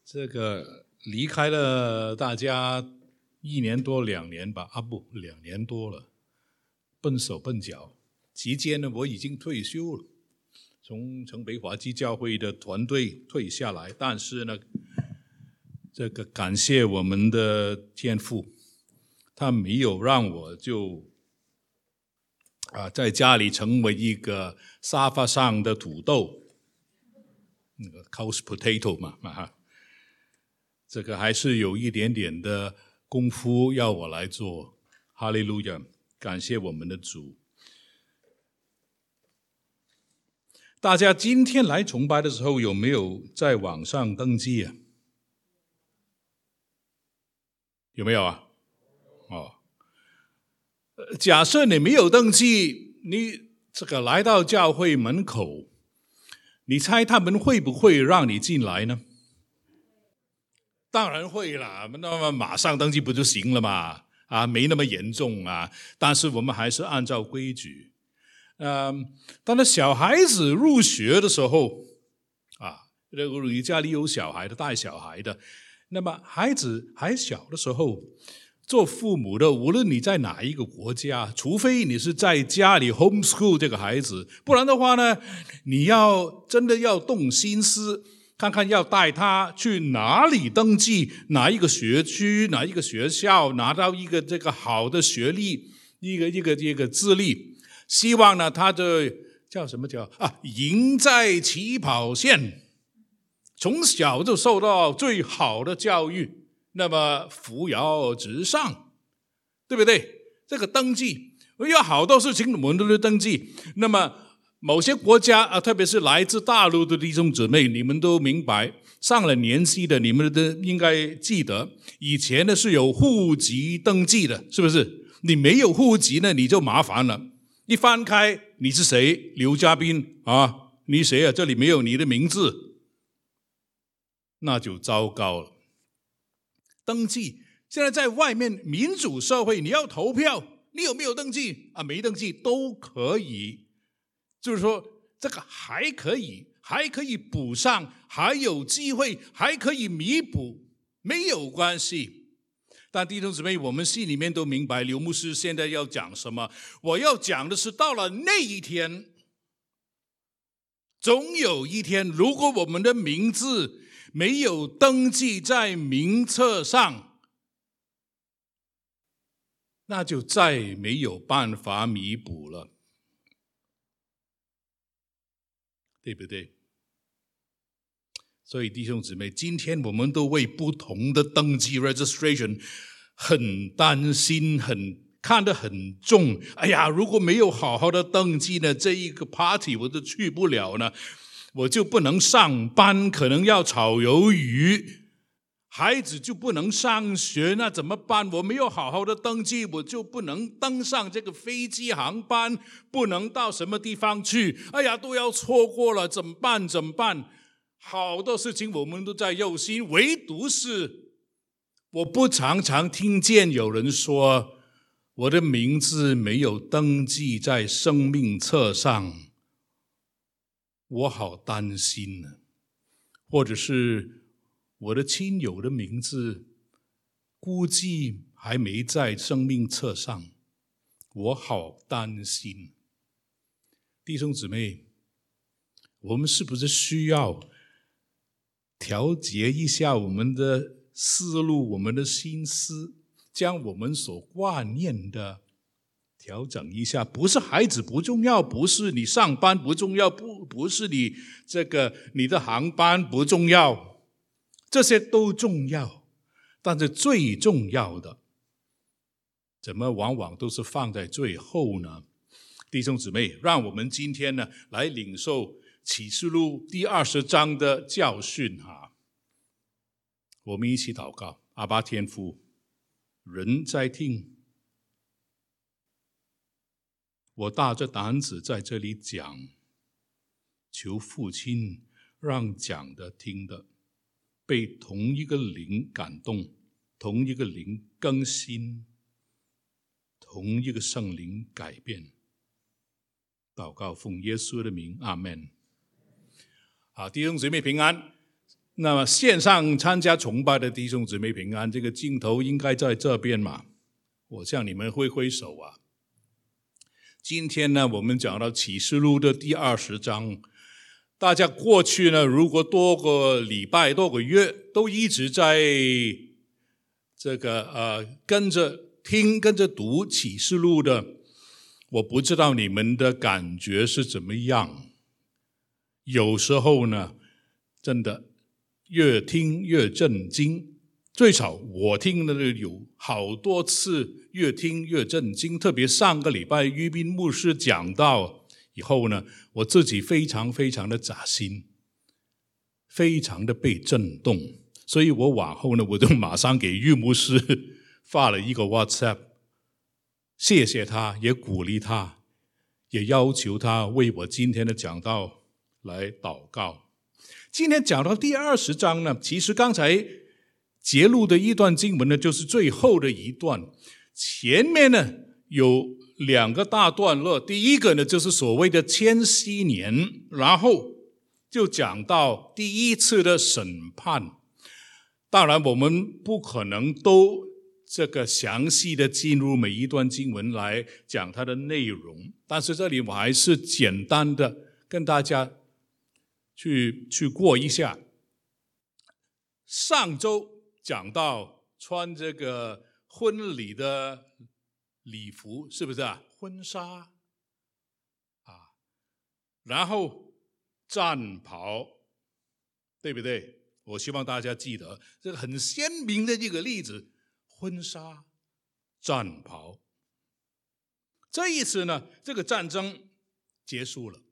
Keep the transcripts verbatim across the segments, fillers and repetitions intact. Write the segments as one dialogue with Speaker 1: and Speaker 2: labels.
Speaker 1: 这个离开了大家一年多两年吧，啊不，两年多了，笨手笨脚。期间呢，我已经退休了，从城北华基教会的团队退下来。但是呢，这个感谢我们的天父，他没有让我就啊在家里成为一个沙发上的土豆，那个 couch potato 嘛，啊。这个还是有一点点的功夫要我来做，哈利路亚，感谢我们的主。大家今天来崇拜的时候有没有在网上登记啊？有没有啊？哦，假设你没有登记，你这个来到教会门口，你猜他们会不会让你进来呢？当然会啦，那么马上登记不就行了嘛？啊，没那么严重啊。但是我们还是按照规矩。嗯，当然小孩子入学的时候，啊，如果你家里有小孩的、带小孩的，那么孩子还小的时候，做父母的，无论你在哪一个国家，除非你是在家里 homeschool 这个孩子，不然的话呢，你要真的要动心思。看看要带他去哪里登记，哪一个学区，哪一个学校，拿到一个这个好的学历，一个一个一个资历，希望呢他的叫什么叫啊，赢在起跑线，从小就受到最好的教育，那么扶摇直上，对不对？这个登记有好多事情我们都是登记，那么某些国家啊，特别是来自大陆的弟兄姊妹，你们都明白，上了年纪的你们都应该记得，以前呢是有户籍登记的，是不是？你没有户籍呢，你就麻烦了。一翻开，你是谁？刘嘉宾啊，你谁啊？这里没有你的名字，那就糟糕了。登记，现在在外面民主社会，你要投票，你有没有登记啊？没登记都可以。就是说这个还可以还可以补上，还有机会，还可以弥补，没有关系。但弟兄姊妹，我们心里面都明白刘牧师现在要讲什么。我要讲的是，到了那一天，总有一天，如果我们的名字没有登记在名册上，那就再没有办法弥补了，对不对？所以弟兄姊妹，今天我们都为不同的登记 registration 很担心，很看得很重。哎呀，如果没有好好的登记呢，这一个 party 我都去不了呢，我就不能上班，可能要炒鱿鱼，孩子就不能上学，那怎么办？我没有好好的登记，我就不能登上这个飞机航班，不能到什么地方去。哎呀，都要错过了，怎么办？怎么办？好多事情我们都在忧心，唯独是我不常常听见有人说，我的名字没有登记在生命册上，我好担心呢。或者是我的亲友的名字估计还没在生命册上，我好担心。弟兄姊妹，我们是不是需要调节一下我们的思路，我们的心思，将我们所挂念的调整一下？不是孩子不重要，不是你上班不重要，不不是你这个你的航班不重要，这些都重要，但是最重要的怎么往往都是放在最后呢？弟兄姊妹，让我们今天呢来领受启示录第二十章的教训哈。我们一起祷告。阿爸天父，人在听，我大着胆子在这里讲，求父亲让讲的听的被同一个灵感动，同一个灵更新，同一个圣灵改变。祷告奉耶稣的名，阿们。好，弟兄姊妹平安。 那么线上参加崇拜的弟兄姊妹平安，这个镜头应该在这边嘛，我向你们挥挥手啊。今天呢，我们讲到启示录的第二十章，大家过去呢，如果多个礼拜、多个月，都一直在这个呃跟着听、跟着读启示录的，我不知道你们的感觉是怎么样。有时候呢，真的越听越震惊，最少我听的有好多次，越听越震惊。特别上个礼拜于斌牧师讲到以后呢，我自己非常非常的扎心，非常的被震动，所以我往后呢，我就马上给于牧师发了一个 WhatsApp， 谢谢他，也鼓励他，也要求他为我今天的讲道来祷告。今天讲到第二十章呢，其实刚才节录的一段经文呢，就是最后的一段。前面呢有两个大段落，第一个呢就是所谓的千禧年，然后就讲到第一次的审判。当然我们不可能都这个详细的进入每一段经文来讲它的内容，但是这里我还是简单的跟大家去去过一下。上周讲到穿这个婚礼的礼服，是不是啊？婚纱啊，然后战袍，对不对？我希望大家记得这个很鲜明的一个例子，婚纱、战袍。这一次呢，这个战争结束了，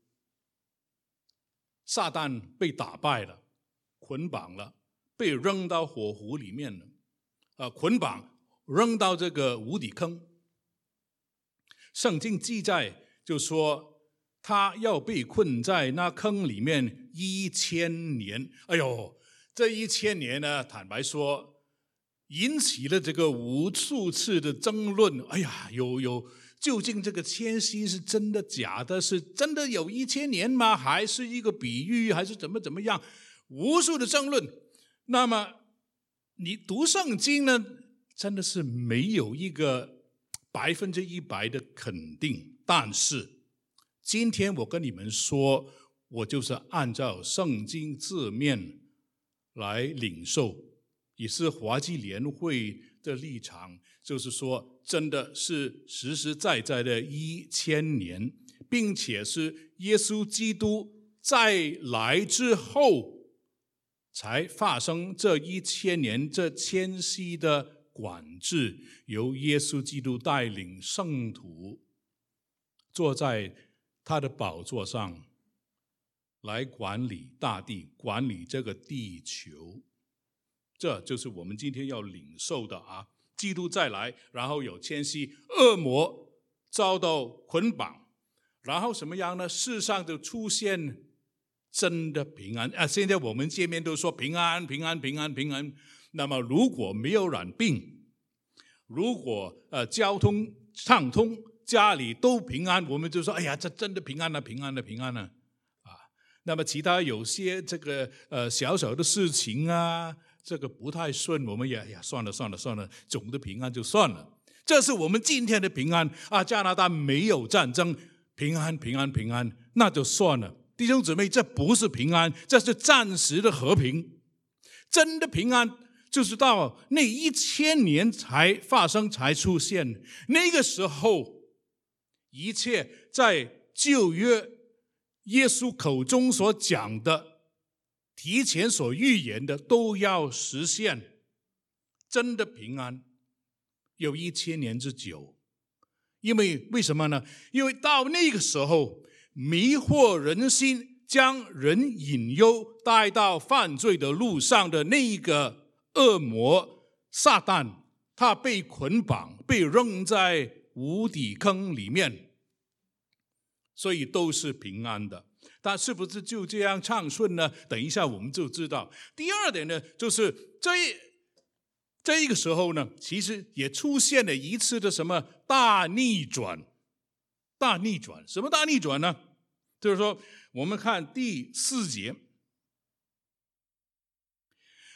Speaker 1: 撒旦被打败了，捆绑了，被扔到火湖里面了，呃，捆绑扔到这个无底坑。圣经记载就说他要被困在那坑里面一千年。哎呦，这一千年呢，坦白说引起了这个无数次的争论。哎呀，有有究竟这个千禧是真的假的？是真的有一千年吗？还是一个比喻？还是怎么怎么样？无数的争论。那么你读圣经呢，真的是没有一个百分之一百的肯定。但是今天我跟你们说，我就是按照圣经字面来领受，也是华基联会的立场，就是说真的是实实在在的一千年，并且是耶稣基督再来之后才发生这一千年，这千禧的管制，由耶稣基督带领圣徒坐在他的宝座上来管理大地，管理这个地球。这就是我们今天要领受的啊！基督再来，然后有千禧，恶魔遭到捆绑，然后什么样呢？世上就出现真的平安啊！现在我们见面都说平安，平安，平安，平安。那么如果没有染病，如果呃交通畅通，家里都平安，我们就说哎呀，这真的平安了，平安了，平安了啊！那么其他有些这个呃小小的事情啊，这个不太顺，我们也哎呀算了算了算了，总的平安就算了。这是我们今天的平安啊！加拿大没有战争，平安平安平安，那就算了。弟兄姊妹，这不是平安，这是暂时的和平。真的平安就是到那一千年才发生，才出现。那个时候，一切在旧约耶稣口中所讲的，提前所预言的，都要实现。真的平安有一千年之久。因为为什么呢？因为到那个时候，迷惑人心，将人引诱带到犯罪的路上的那一个恶魔撒旦，他被捆绑，被扔在无底坑里面，所以都是平安的。但是不是就这样畅顺呢？等一下我们就知道。第二点呢，就是这这一个时候呢，其实也出现了一次的什么大逆转。大逆转，什么大逆转呢？就是说，我们看第四节，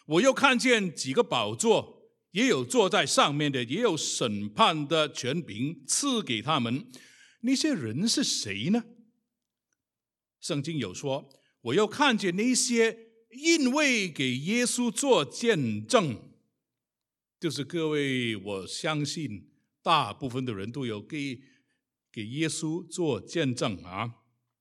Speaker 1: 我又看见几个宝座，也有坐在上面的，也有审判的权柄赐给他们。那些人是谁呢？圣经有说，我又看见那些因为给耶稣做见证，就是各位，我相信大部分的人都有给给耶稣做见证啊，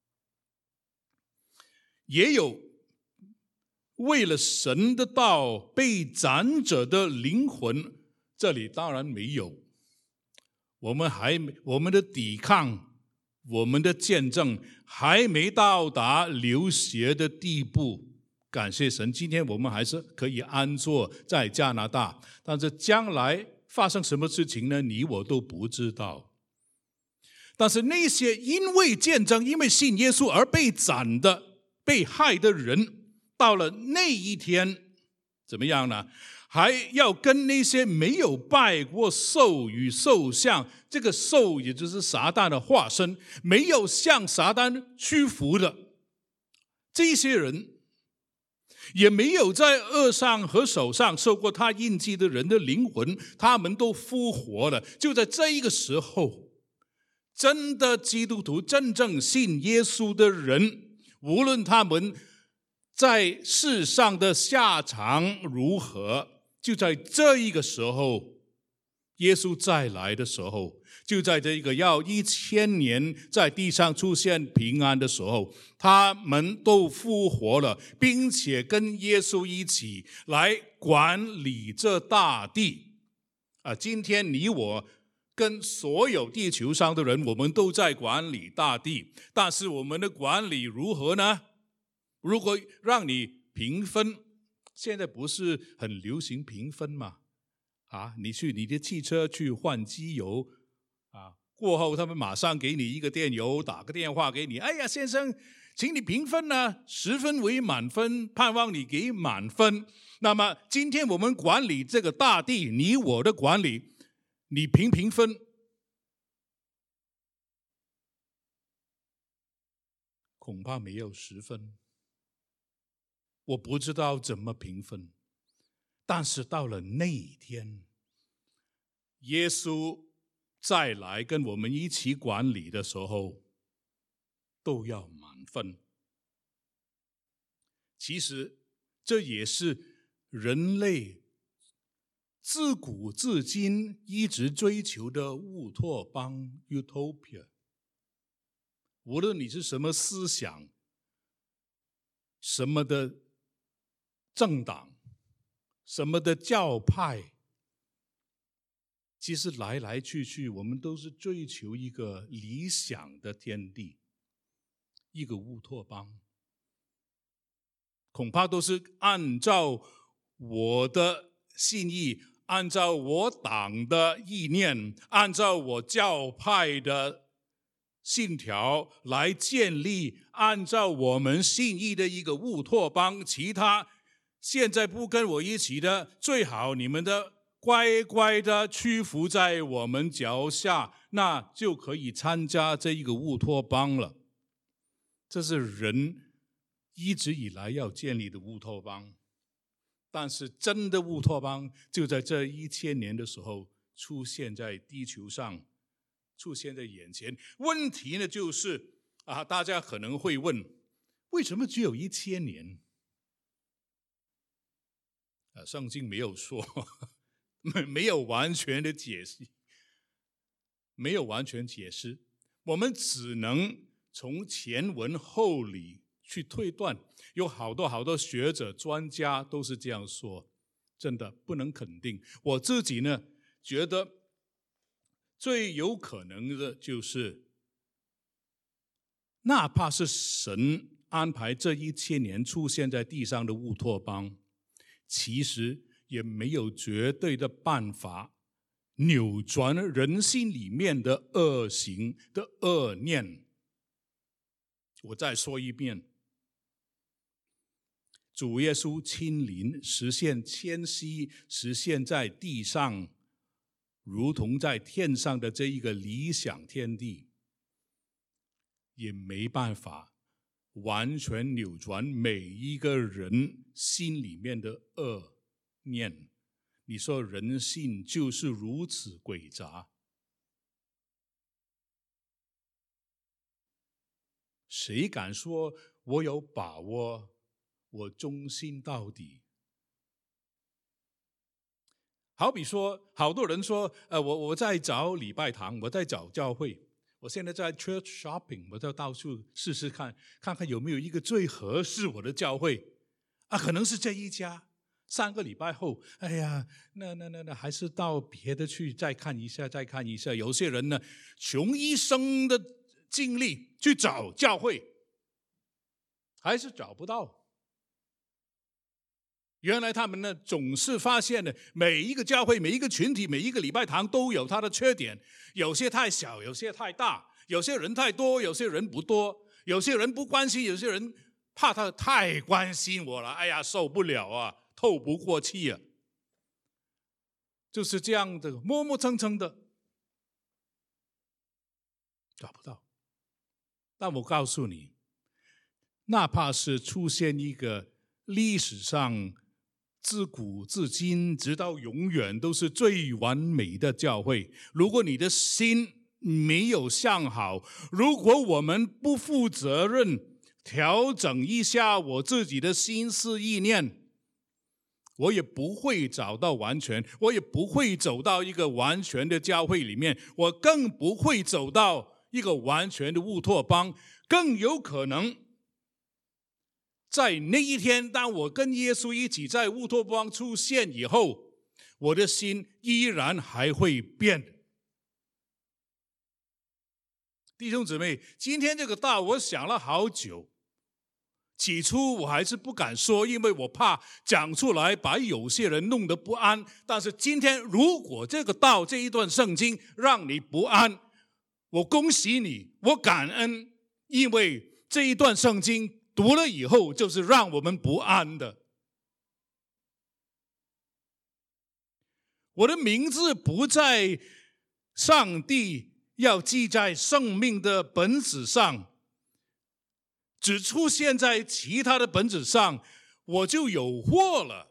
Speaker 1: 也有为了神的道被斩者的灵魂，这里当然没有。我们还我们的抵抗，我们的见证还没到达流血的地步。感谢神，今天我们还是可以安坐在加拿大，但是将来发生什么事情呢？你我都不知道。但是那些因为见证，因为信耶稣而被斩的、被害的人，到了那一天怎么样呢？还要跟那些没有拜过兽与兽像，这个兽也就是撒旦的化身，没有向撒旦屈服的这些人，也没有在额上和手上受过他印记的人的灵魂，他们都复活了。就在这一个时候，真的基督徒，真正信耶稣的人，无论他们在世上的下场如何，就在这一个时候，耶稣再来的时候，就在这一个要一千年在地上出现平安的时候，他们都复活了，并且跟耶稣一起来管理这大地。啊，今天你我跟所有地球上的人，我们都在管理大地，但是我们的管理如何呢？如果让你评分，现在不是很流行评分吗？啊，你去你的汽车去换机油啊，过后他们马上给你一个电邮，打个电话给你，哎呀先生，请你评分呢，十分为满分，盼望你给满分。那么今天我们管理这个大地，你我的管理，你评评分，恐怕没有十分。我不知道怎么评分，但是到了那一天，耶稣再来跟我们一起管理的时候，都要满分。其实这也是人类自古至今一直追求的乌托邦 Utopia。 无论你是什么思想，什么的政党，什么的教派，其实来来去去我们都是追求一个理想的天地，一个乌托邦，恐怕都是按照我的信义，按照我党的意念，按照我教派的信条来建立，按照我们信义的一个乌托邦。其他现在不跟我一起的，最好你们的乖乖的屈服在我们脚下，那就可以参加这一个乌托邦了。这是人一直以来要建立的乌托邦，但是真的乌托邦就在这一千年的时候出现在地球上，出现在眼前。问题呢就是啊，大家可能会问，为什么只有一千年？啊，圣经没有说，没有完全的解释，没有完全解释，我们只能从前文后理去推断。有好多好多学者专家都是这样说，真的不能肯定。我自己呢觉得最有可能的就是，哪怕是神安排这一千年出现在地上的乌托邦，其实也没有绝对的办法扭转人心里面的恶行的恶念。我再说一遍，主耶稣亲临，实现迁徙，实现在地上如同在天上的这一个理想天地，也没办法完全扭转每一个人心里面的恶念，你说人性就是如此诡诈。谁敢说我有把握，我忠心到底？好比说，好多人说，呃，我我在找礼拜堂，我在找教会，我现在在 church shopping， 我在到处试试看，看看有没有一个最合适我的教会啊，可能是这一家。三个礼拜后，哎呀，那那那那还是到别的去再看一下，再看一下。有些人呢，穷一生的精力去找教会，还是找不到。原来他们呢，总是发现呢，每一个教会、每一个群体、每一个礼拜堂都有它的缺点，有些太小，有些太大，有些人太多，有些人不多，有些人不关心，有些人怕他太关心我了，哎呀，受不了啊，透不过气啊，就是这样的磨磨蹭蹭的，找不到。但我告诉你，哪怕是出现一个历史上自古至今直到永远都是最完美的教会，如果你的心没有向好，如果我们不负责任调整一下我自己的心思意念，我也不会找到完全，我也不会走到一个完全的教会里面，我更不会走到一个完全的乌托邦，更有可能在那一天，当我跟耶稣一起在乌托邦出现以后，我的心依然还会变。弟兄姊妹，今天这个道我想了好久，起初我还是不敢说，因为我怕讲出来把有些人弄得不安。但是今天如果这个道这一段圣经让你不安，我恭喜你，我感恩，因为这一段圣经读了以后就是让我们不安的。我的名字不在上帝要记在生命的本子上，只出现在其他的本子上，我就有祸了。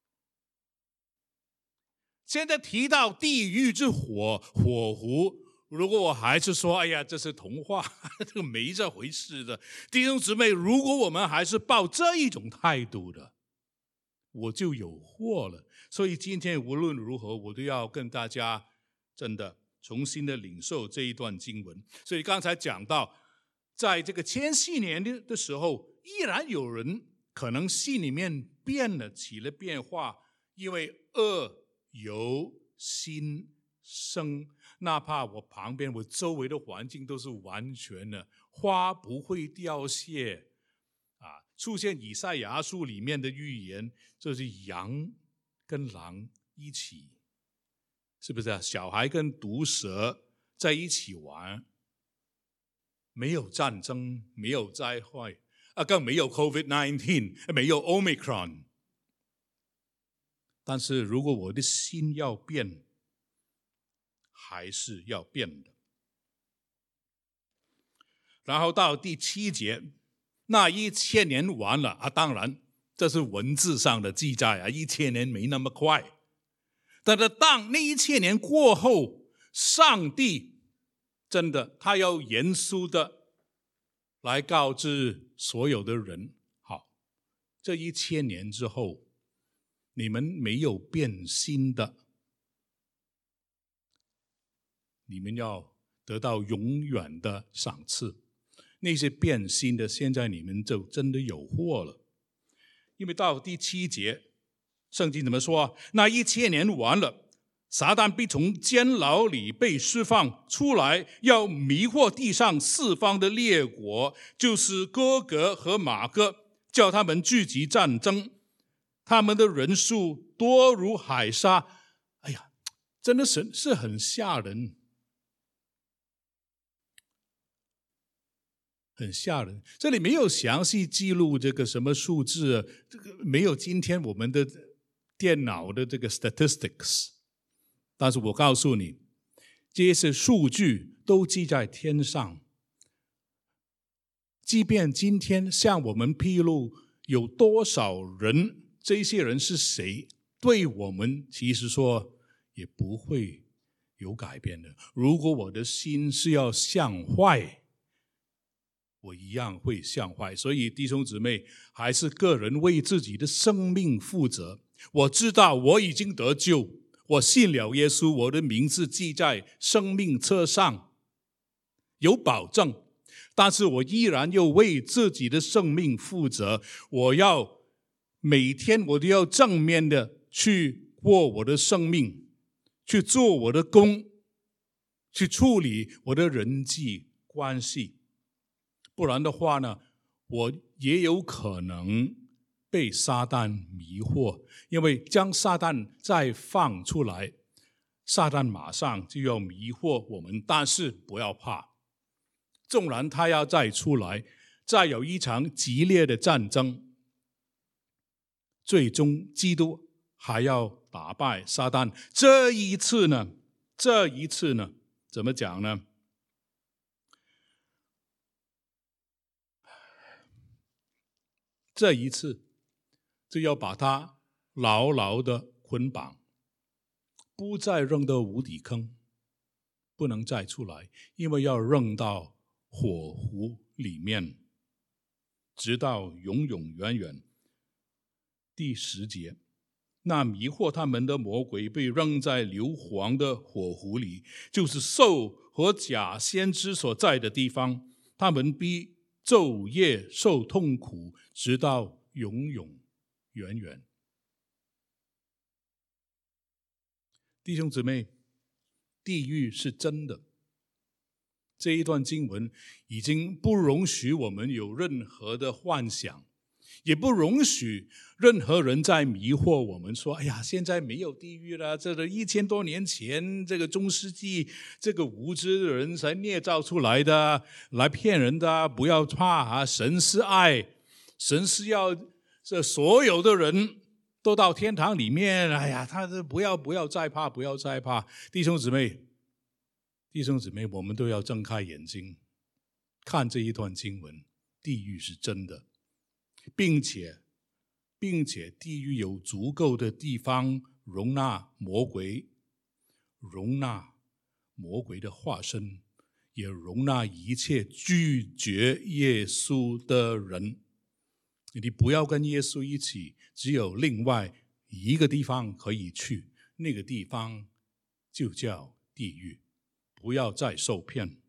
Speaker 1: 现在提到地狱之火火湖，如果我还是说，哎呀，这是童话，这个没这回事的。弟兄姊妹，如果我们还是抱这一种态度的，我就有祸了。所以今天无论如何，我都要跟大家真的重新的领受这一段经文。所以刚才讲到，在这个千禧年的时候，依然有人可能心里面变了，起了变化，因为恶由心生。哪怕我旁边我周围的环境都是完全的，花不会凋谢啊，出现以赛亚书里面的预言，就是羊跟狼一起，是不是啊？小孩跟毒蛇在一起玩，没有战争，没有灾害啊，更没有 COVID 十九， 没有 Omicron。 但是如果我的心要变，还是要变的。然后到第七节，那一千年完了啊，当然这是文字上的记载啊，一千年没那么快。但是当那一千年过后，上帝真的他要严肃的来告知所有的人，好，这一千年之后，你们没有变心的，你们要得到永远的赏赐。那些变心的，现在你们就真的有祸了。因为到第七节，圣经怎么说？那一千年完了，撒旦必从监牢里被释放出来，要迷惑地上四方的列国，就是哥格和马哥，叫他们聚集战争，他们的人数多如海沙。哎呀，真的是是很吓人，很吓人。这里没有详细记录这个什么数字，这个没有今天我们的电脑的这个 statistics， 但是我告诉你，这些数据都记在天上。即便今天向我们披露有多少人，这些人是谁， 对我们其实说也不会有改变的。如果我的心是要向坏，我一样会向坏。所以弟兄姊妹，还是个人为自己的生命负责。我知道我已经得救，我信了耶稣，我的名字记在生命册上，有保证。但是我依然要为自己的生命负责，我要每天我都要正面的去过我的生命，去做我的工，去处理我的人际关系。不然的话呢，我也有可能被撒旦迷惑，因为将撒旦再放出来，撒旦马上就要迷惑我们。但是不要怕，纵然他要再出来，再有一场激烈的战争，最终基督还要打败撒旦。这一次呢，这一次呢，怎么讲呢？这一次就要把他牢牢的捆绑，不再扔到无底坑，不能再出来，因为要扔到火湖里面，直到永永远远。第十节，那迷惑他们的魔鬼被扔在硫磺的火湖里，就是兽和假先知所在的地方，他们必昼夜受痛苦，直到永永远远。弟兄姊妹，地狱是真的。这一段经文已经不容许我们有任何的幻想，也不容许任何人在迷惑我们说，哎呀，现在没有地狱了，这个一千多年前这个中世纪这个无知的人才捏造出来的，来骗人的。不要怕啊，神是爱，神是要这所有的人都到天堂里面。哎呀，他不要不要再怕，不要再怕。弟兄姊妹弟兄姊妹，我们都要睁开眼睛看这一段经文，地狱是真的，并且并且地狱有足够的地方容纳魔鬼，容纳魔鬼的化身，也容纳一切拒绝耶稣的人。你不要跟耶稣一起，只有另外一个地方可以去，那个地方就叫地狱。不要再受骗。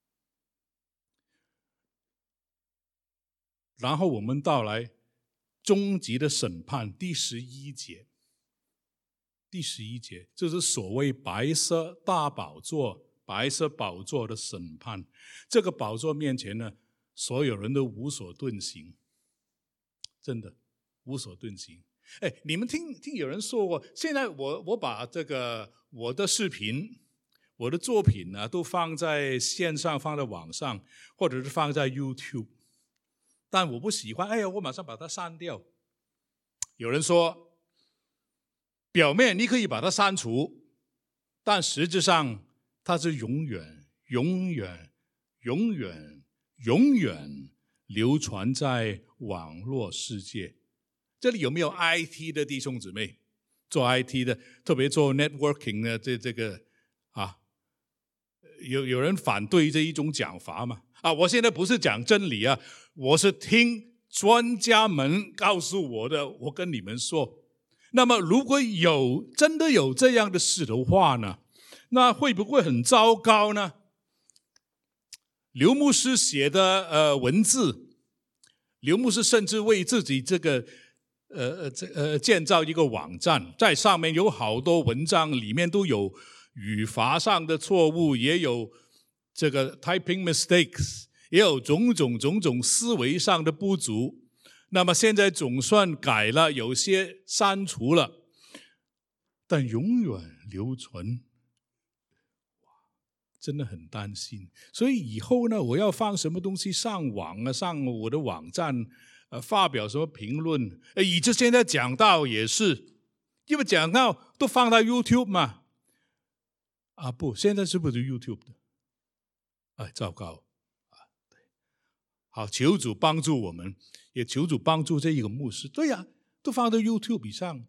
Speaker 1: 然后我们到来终极的审判，第十一节。第十一节就是所谓白色大宝座，白色宝座的审判。这个宝座面前呢，所有人都无所遁形，真的无所遁形。哎，你们听听有人说过，现在我我把这个我的视频。我的作品呢，都放在线上，放在网上，或者是放在 YouTube， 但我不喜欢，哎呀，我马上把它删掉。有人说，表面你可以把它删除，但实质上它是永远、永远、永远、永远流传在网络世界。这里有没有 I T 的弟兄姊妹？做 I T 的，特别做 networking 的，这这个啊。有有人反对这一种讲法吗？啊，我现在不是讲真理啊，我是听专家们告诉我的，我跟你们说。那么如果有真的有这样的事的话呢，那会不会很糟糕呢？刘牧师写的呃文字，刘牧师甚至为自己这个呃这呃建造一个网站，在上面有好多文章，里面都有语法上的错误，也有这个 typing mistakes， 也有种种种种思维上的不足。那么现在总算改了，有些删除了，但永远留存，真的很担心。所以以后呢，我要放什么东西上网啊，上我的网站，呃，发表什么评论，呃，以至现在讲道也是，因为讲道都放到 YouTube 嘛。啊不，现在是不是 YouTube 的？哎，糟糕啊！对，好，求主帮助我们，也求主帮助这一个牧师。对呀、啊，都放到 YouTube 上，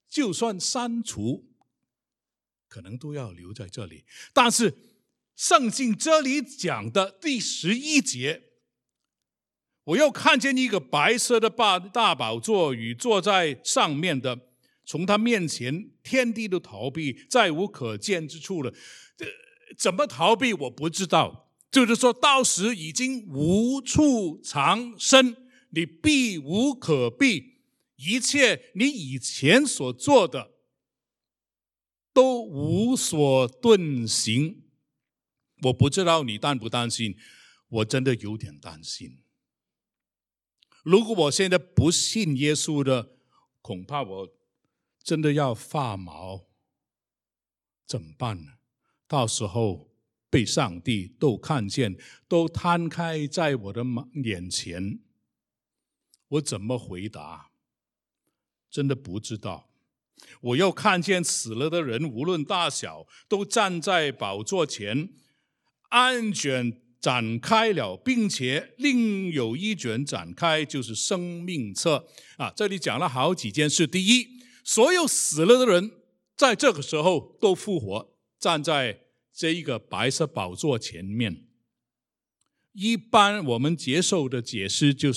Speaker 1: 就算删除，可能都要留在这里。但是圣经这里讲的第十一节，我又看见一个白色的大宝座与坐在上面的，从他面前天地都逃避，再无可见之处了。怎么逃避我不知道，就是说到时已经无处藏身，你避无可避，一切你以前所做的都无所遁形。我不知道你担不担心，我真的有点担心。如果我现在不信耶稣的，恐怕我真的要发毛，怎么办呢？到时候被上帝都看见，都摊开在我的眼前，我怎么回答？真的不知道。我又看见死了的人，无论大小，都站在宝座前，案卷展开了，并且另有一卷展开，就是生命册啊。这里讲了好几件事。第一，所有死了的人在这个时候都复活，站在这一个白色宝座前面。一般我们接受的解释就是，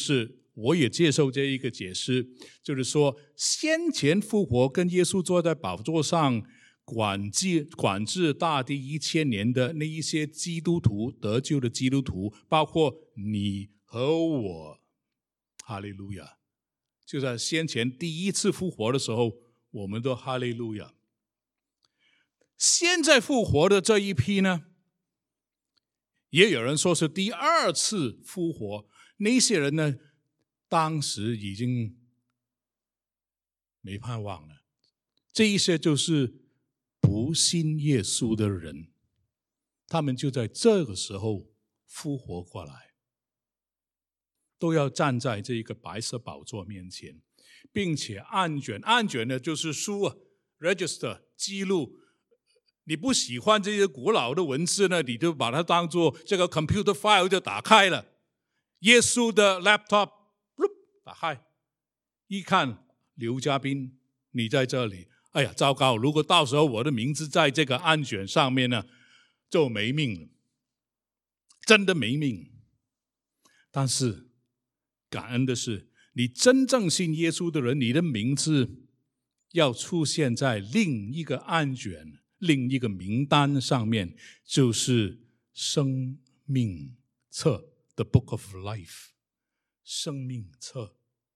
Speaker 1: 我也接受这一个解释，就是说先前复活跟耶稣坐在宝座上管制管制大地一千年的那一些基督徒，得救的基督徒，包括你和我，哈利路亚！就在先前第一次复活的时候，我们都哈利路亚。现在复活的这一批呢，也有人说是第二次复活，那些人呢，当时已经没盼望了。这一些就是不信耶稣的人，他们就在这个时候复活过来，都要站在这一个白色宝座面前，并且案卷，案卷呢就是书啊 ，register 记录。你不喜欢这些古老的文字呢，你就把它当作这个 computer file 就打开了。耶稣的 laptop 打开，一看刘嘉宾你在这里，哎呀糟糕，如果到时候我的名字在这个案卷上面呢，就没命了，真的没命。但是感恩的是，你真正信耶稣的人，你的名字要出现在另一个案卷，另一个名单上面，就是生命册 The Book of Life， 生命册。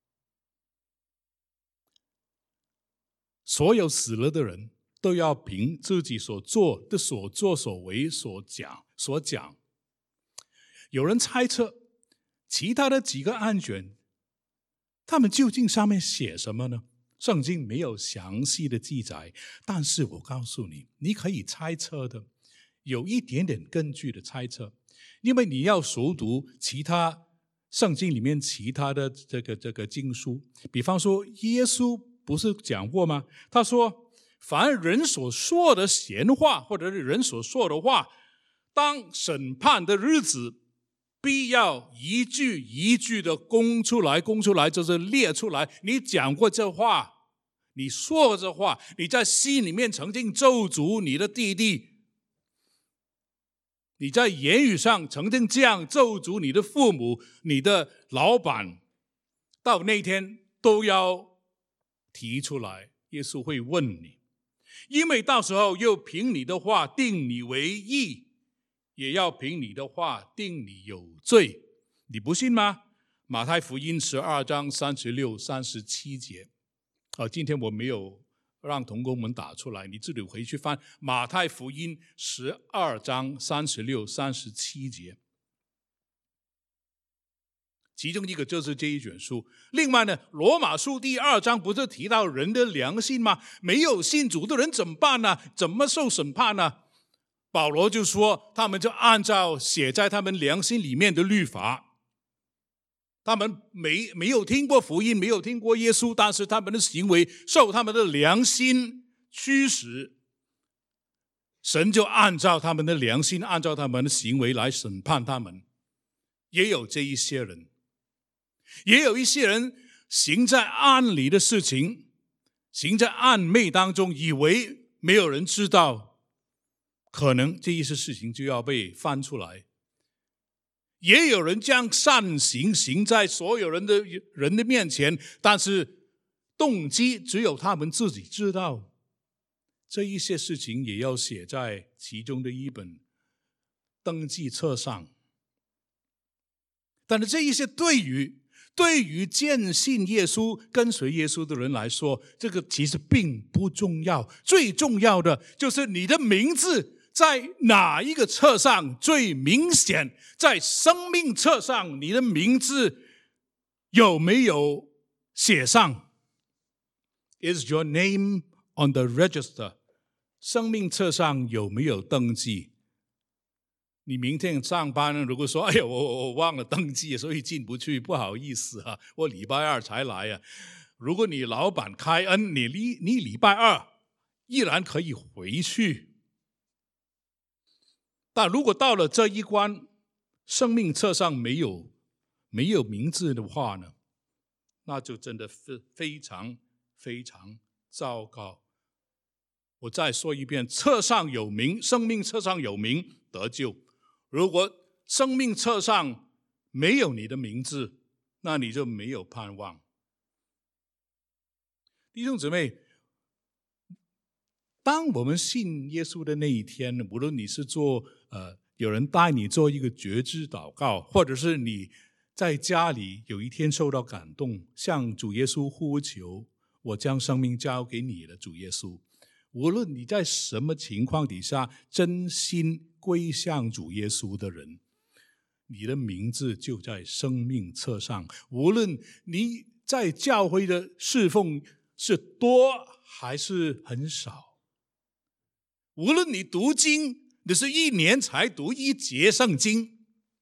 Speaker 1: 所有死了的人都要凭自己所做的所作所为所讲所讲。有人猜测其他的几个案卷，他们究竟上面写什么呢？圣经没有详细的记载，但是我告诉你，你可以猜测的，有一点点根据的猜测，因为你要熟读其他圣经里面其他的这个这个经书，比方说耶稣不是讲过吗？他说，凡人所说的闲话，或者是人所说的话，当审判的日子，必要一句一句的供出来，供出来就是列出来。你讲过这话，你说过这话，你在心里面曾经咒诅你的弟弟，你在言语上曾经这样咒诅你的父母、你的老板，到那天都要提出来，耶稣会问你，因为到时候又凭你的话定你为义，也要凭你的话定你有罪，你不信吗？马太福音十二章三十六、三十七节。啊，今天我没有让同工们打出来，你自己回去翻马太福音十二章三十六、三十七节。其中一个就是这一卷书。另外呢，罗马书第二章不是提到人的良心吗？没有信主的人怎么办呢？怎么受审判呢？保罗就说，他们就按照写在他们良心里面的律法，他们没没有听过福音，没有听过耶稣，但是他们的行为受他们的良心驱使，神就按照他们的良心，按照他们的行为来审判他们。也有这一些人，也有一些人行在暗里的事情， 行在暗昧当中，以为没有人知道，可能这一些事情就要被翻出来。也有人将善行行在所有人的人的面前，但是动机只有他们自己知道。这一些事情也要写在其中的一本登记册上。但是这一些对于对于坚信耶稣跟随耶稣的人来说，这个其实并不重要。最重要的就是你的名字在哪一个册上最明显，在生命册上你的名字有没有写上？ Is your name on the register？ 生命册上有没有登记？你明天上班，如果说哎呀，我我忘了登记，所以进不去，不好意思啊，我礼拜二才来啊。如果你老板开恩，你礼你礼拜二依然可以回去。但如果到了这一关，生命册上没有没有名字的话呢，那就真的非非常非常糟糕。我再说一遍，册上有名，生命册上有名得救。如果生命册上没有你的名字，那你就没有盼望。弟兄姊妹，当我们信耶稣的那一天，无论你是做呃有人带你做一个觉知祷告，或者是你在家里有一天受到感动，向主耶稣呼求，我将生命交给你了，主耶稣。无论你在什么情况底下真心归向主耶稣的人，你的名字就在生命册上。无论你在教会的侍奉是多还是很少，无论你读经你是一年才读一节圣经，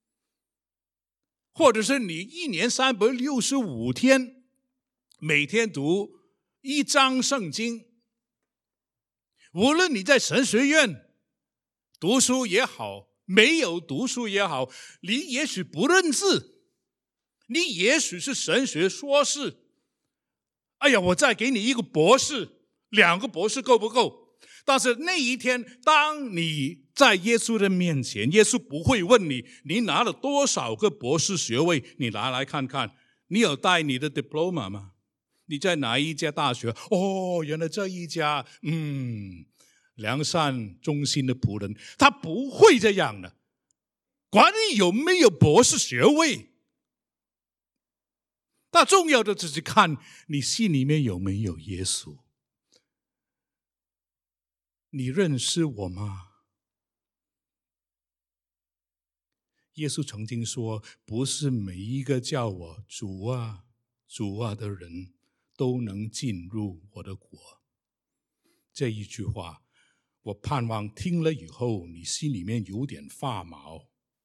Speaker 1: 或者是你一年三百六十五天每天读一章圣经，无论你在神学院读书也好，没有读书也好，你也许不认字，你也许是神学硕士，哎呀，我再给你一个博士，两个博士够不够？但是那一天，当你在耶稣的面前，耶稣不会问你，你拿了多少个博士学位，你拿来看看。你有带你的 diploma 吗？你在哪一家大学？哦，原来这一家，嗯，良善忠心的仆人。他不会这样的，管你有没有博士学位，但重要的只是看你心里面有没有耶稣。你认识我吗？耶稣曾经说，不是每一个叫我主啊主啊的人都能进入我的国。这一句话，我盼望听了以后你心里面有点发毛。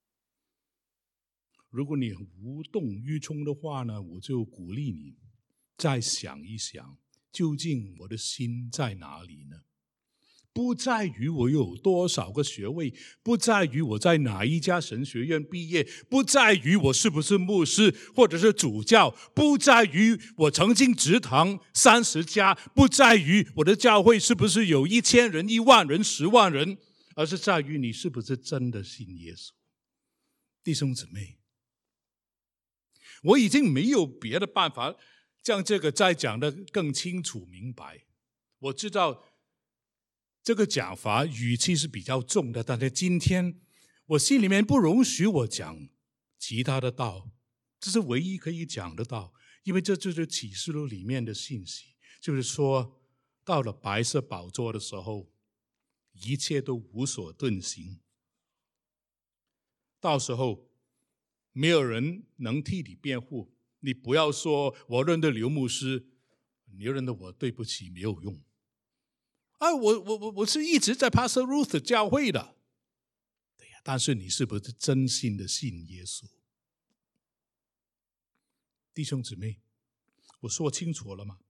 Speaker 1: 如果你无动于衷的话呢，我就鼓励你再想一想，究竟我的心在哪里呢？不在于我有多少个学位，不在于我在哪一家神学院毕业，不在于我是不是牧师或者是主教，不在于我曾经植堂三十家，不在于我的教会是不是有一千人、一万人、十万人，而是在于你是不是真的信耶稣。弟兄姊妹，我已经没有别的办法将这个再讲得更清楚明白。我知道这个讲法语气是比较重的，但是今天我心里面不容许我讲其他的道，这是唯一可以讲的道，因为这就是启示录里面的信息，就是说到了白色宝座的时候，一切都无所遁形，到时候没有人能替你辩护，你不要说我认得刘牧师，你认得我，对不起，没有用。啊，我我我我是一直在 Pastor Ruth 教会的，对呀，但是你是不是真心的信耶稣？弟兄姊妹，我说清楚了吗？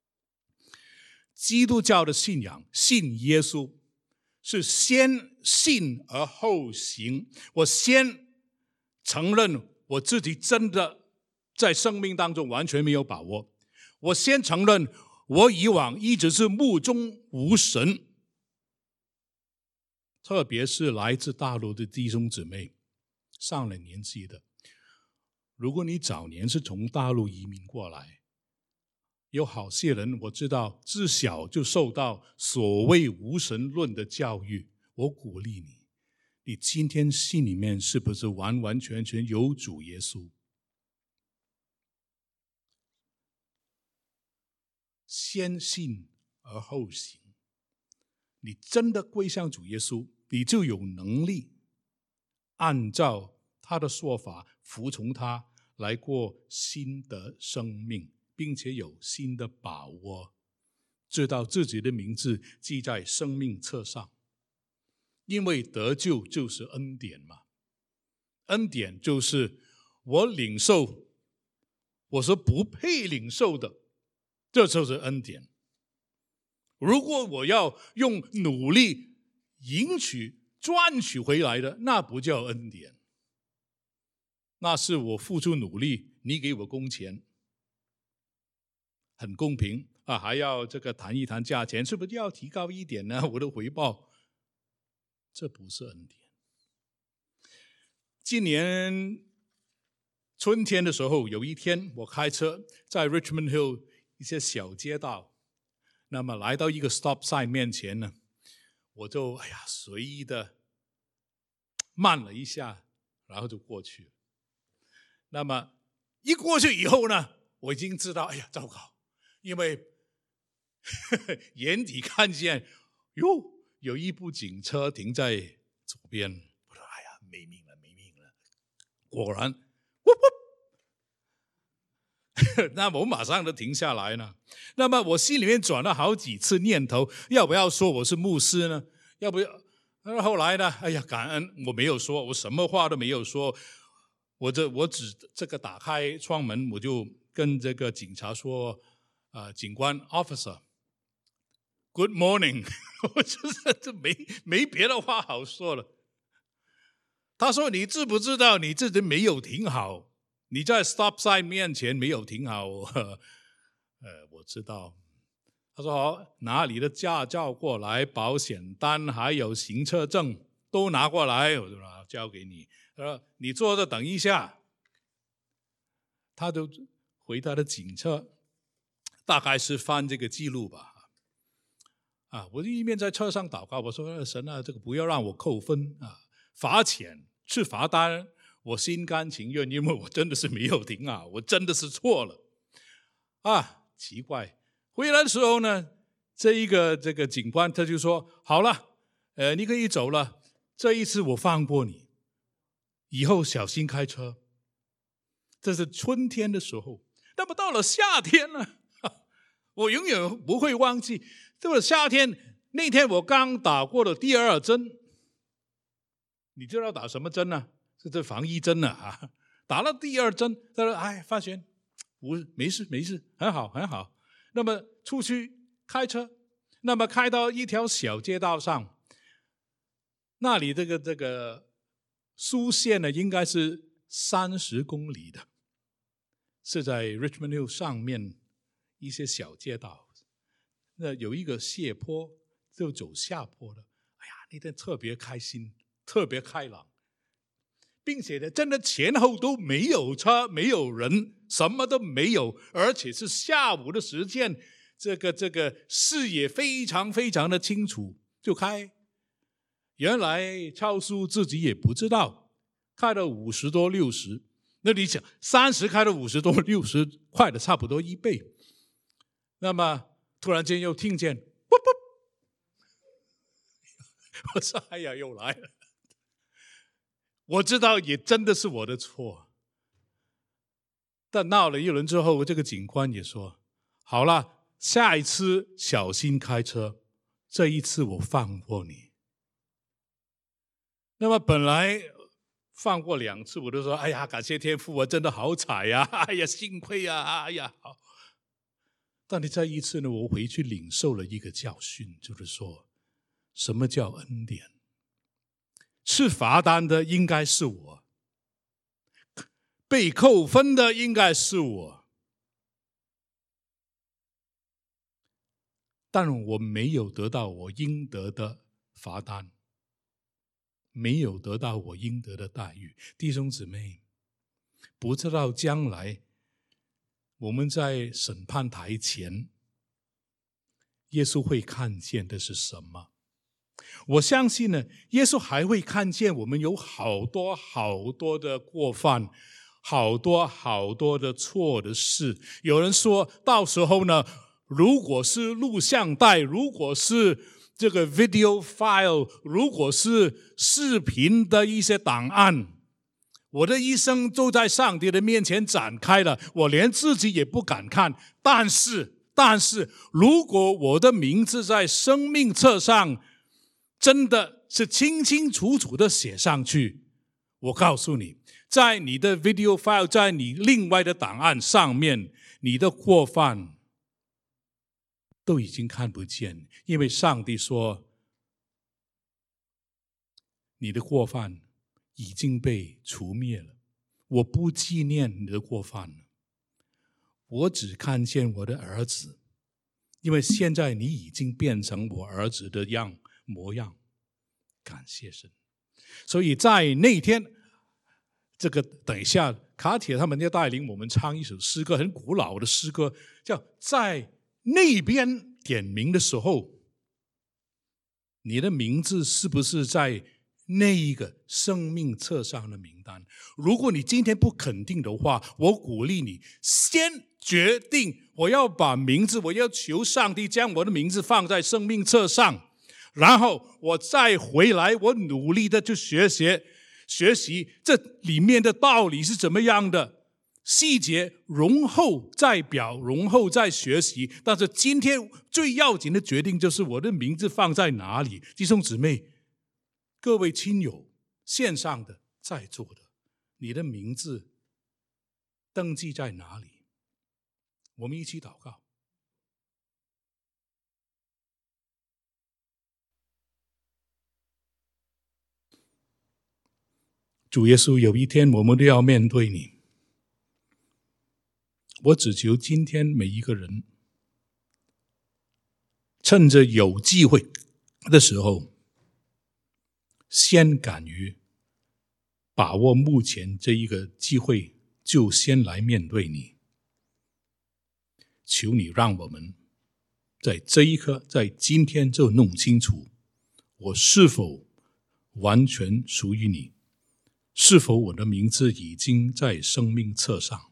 Speaker 1: 基督教的信仰，信耶稣是先信而后行。我先承认我自己真的在生命当中完全没有把握，我先承认我以往一直是目中无神，特别是来自大陆的弟兄姊妹，上了年纪的，如果你早年是从大陆移民过来，有好些人我知道自小就受到所谓无神论的教育，我鼓励你，你今天心里面是不是完完全全有主耶稣？先信而后行，你真的归向主耶稣，你就有能力按照他的说法服从他，来过新的生命，并且有新的把握，知道自己的名字记在生命册上。因为得救就是恩典嘛，恩典就是我领受我是不配领受的，这就是恩典。如果我要用努力赢取赚取回来的，那不叫恩典，那是我付出努力，你给我工钱，很公平啊，还要这个谈一谈价钱，是不是要提高一点呢？我的回报，这不是恩典。今年春天的时候，有一天我开车在 Richmond Hill 一些小街道，那么来到一个 stop sign 面前呢，我就哎呀随意的慢了一下，然后就过去了。那么一过去以后呢，我已经知道，哎呀糟糕，因为呵呵眼底看见哟有一部警车停在左边，我说哎呀没命了没命了，果然呜呜那我马上就停下来了。那么我心里面转了好几次念头，要不要说我是牧师呢？要不要？后来呢？哎呀，感恩我没有说，我什么话都没有说。我这我只这个打开窗门，我就跟这个警察说：“呃，警官 ，officer，good morning。”我就是这没没别的话好说了。他说：“你知不知道你自己没有停好？你在 stop sign 面前没有停好。”呃，我知道。他说：“好，拿你的驾照过来，保险单还有行车证都拿过来。”我说：“交给你。”他说：“你坐着等一下。”他就回他的警车，大概是翻这个记录吧。啊，我就一面在车上祷告，我说：“神啊，这个不要让我扣分啊，罚钱吃罚单，我心甘情愿，因为我真的是没有停啊，我真的是错了。”啊，奇怪，回来的时候呢，这一个这个警官他就说：“好了，呃，你可以走了，这一次我放过你，以后小心开车。”这是春天的时候。那么到了夏天呢，我永远不会忘记，这个夏天那天我刚打过了第二针。你知道打什么针呢？是这防疫针啊。打了第二针，他说：“哎，发现我没事没事，很好很好。”那么出去开车，那么开到一条小街道上，那里这个这个速限呢，应该是三十公里的，是在 Richmond Hill 上面一些小街道。那有一个斜坡，就走下坡的。哎呀，那天特别开心，特别开朗，并且呢，真的前后都没有车，没有人，什么都没有，而且是下午的时间，这个这个视野非常非常的清楚，就开。原来超叔自己也不知道，开到五十多六十，那你想三十开到五十多六十，快的差不多一倍。那么突然间又听见啵啵，我说哎呀又来了。我知道也真的是我的错，但闹了一轮之后，这个警官也说：“好了，下一次小心开车，这一次我放过你。”那么本来放过两次，我都说：“哎呀，感谢天父，我真的好彩呀！哎呀，幸亏呀！哎呀，好。”但你这一次呢，我回去领受了一个教训，就是说，什么叫恩典？吃罚单的应该是我，被扣分的应该是我。 但我没有得到我应得的罚单，没有得到我应得的待遇。弟兄姊妹，不知道将来我们在审判台前，耶稣会看见的是什么？我相信呢，耶稣还会看见我们有好多好多的过犯，好多好多的错的事。有人说到时候呢，如果是录像带，如果是这个 video file， 如果是视频的一些档案，我的一生都在上帝的面前展开了，我连自己也不敢看。但是但是如果我的名字在生命册上真的是清清楚楚的写上去，我告诉你，在你的 video file， 在你另外的档案上面，你的过犯都已经看不见，因为上帝说你的过犯已经被除灭了，我不纪念你的过犯了，我只看见我的儿子，因为现在你已经变成我儿子的样模样。感谢神。所以在那天，这个等一下卡铁他们要带领我们唱一首诗歌，很古老的诗歌，叫在那边点名的时候，你的名字是不是在那一个生命册上的名单？如果你今天不肯定的话，我鼓励你先决定，我要把名字，我要求上帝将我的名字放在生命册上，然后我再回来，我努力的去学习学习这里面的道理是怎么样的，细节容后再表，容后再学习。但是今天最要紧的决定就是我的名字放在哪里。弟兄姊妹，各位亲友，线上的在座的，你的名字登记在哪里？我们一起祷告。主耶稣，有一天我们都要面对你，我只求今天每一个人趁着有机会的时候，先敢于把握目前这一个机会，就先来面对你。求你让我们在这一刻，在今天就弄清楚，我是否完全属于你，是否我的名字已经在生命册上。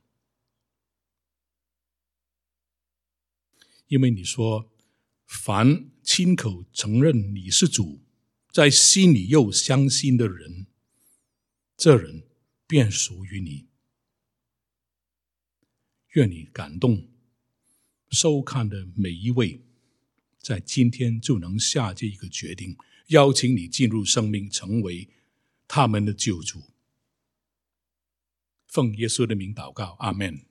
Speaker 1: 因为你说，凡亲口承认你是主，在心里又相信的人，这人便属于你。愿你感动收看的每一位，在今天就能下这一个决定，邀请你进入生命，成为他们的救主。奉耶稣的名祷告，阿们。